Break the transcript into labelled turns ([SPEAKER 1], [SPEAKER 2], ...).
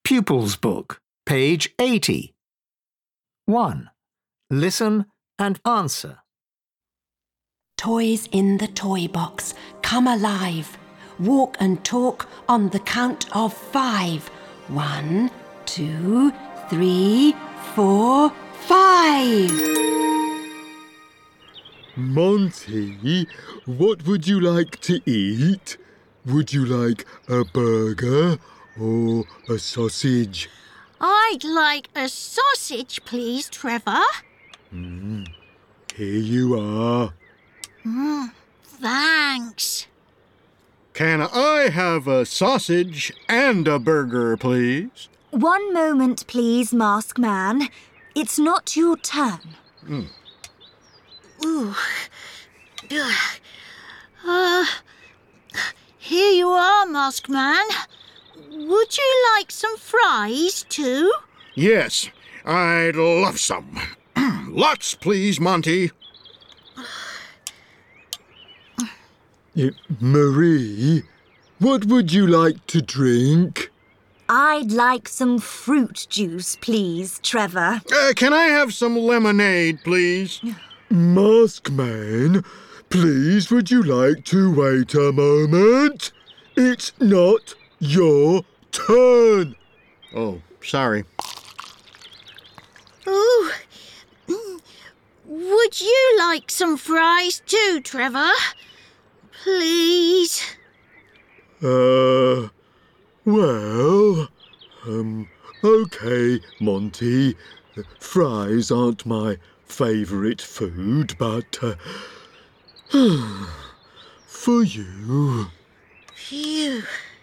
[SPEAKER 1] Pupils Book, page 80. 1. Listen and answer.
[SPEAKER 2] Toys in the toy box, come alive. Walk and talk on the count of 5. 1, 2, 3, 4, 5.
[SPEAKER 3] Monty, what would you like to eat? Would you like a burger or a sausage?
[SPEAKER 4] I'd like a sausage, please, Trevor.
[SPEAKER 3] Here you are.
[SPEAKER 4] Thanks.
[SPEAKER 5] Can I have a sausage and a burger, please?
[SPEAKER 6] One moment, please, Mask Man. It's not your turn.
[SPEAKER 4] Here you are, Mask Man. Would you like some fries too?
[SPEAKER 5] Yes, I'd love some. Lots, please, Monty.
[SPEAKER 3] Marie, what would you like to drink?
[SPEAKER 6] I'd like some fruit juice, please, Trevor.
[SPEAKER 5] Can I have some lemonade, please?
[SPEAKER 3] Mask Man, please would you like to wait a moment? It's not your turn.
[SPEAKER 5] Oh, sorry.
[SPEAKER 4] Ooh. Would you like some fries too, Trevor? Please.
[SPEAKER 3] Okay, Monty. Fries aren't my favourite food, but for you.
[SPEAKER 4] Phew.